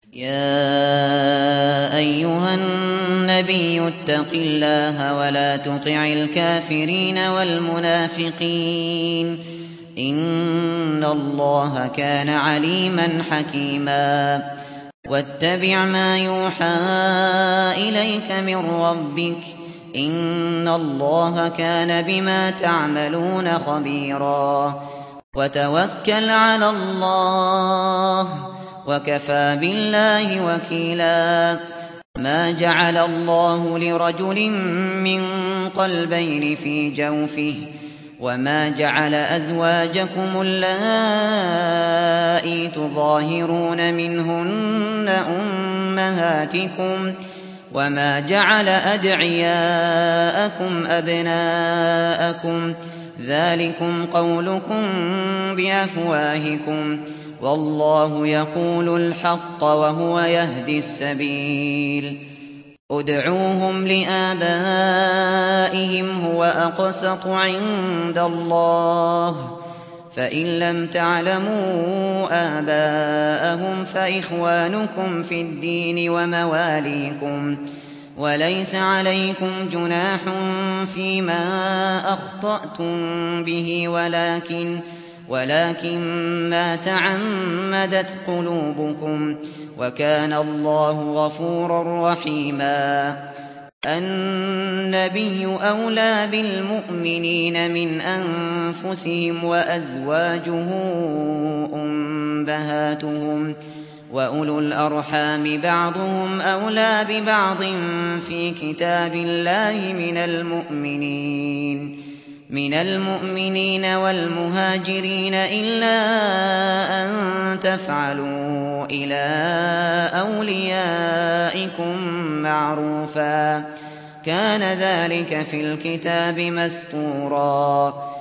يا أيها النبي اتق الله ولا تطع الكافرين والمنافقين إن الله كان عليما حكيما واتبع ما يوحى إليك من ربك إن الله كان بما تعملون خبيرا وتوكل على الله وكفى بالله وكيلا ما جعل الله لرجل من قلبين في جوفه وما جعل أزواجكم اللائي تظاهرون منهن أمهاتكم وما جعل أدعياءكم أبناءكم ذلكم قولكم بأفواهكم والله يقول الحق وهو يهدي السبيل ادعوهم لآبائهم هو أقسط عند الله فإن لم تعلموا آباءهم فإخوانكم في الدين ومواليكم وليس عليكم جناح فيما أخطأتم به ولكن ما تعمدت قلوبكم وكان الله غفورا رحيما النبي أولى بالمؤمنين من أنفسهم وأزواجه أمهاتهم وأولو الأرحام بعضهم أولى ببعض في كتاب الله من المؤمنين والمهاجرين إلا أن تفعلوا إلى أوليائكم معروفا كان ذلك في الكتاب مسطورا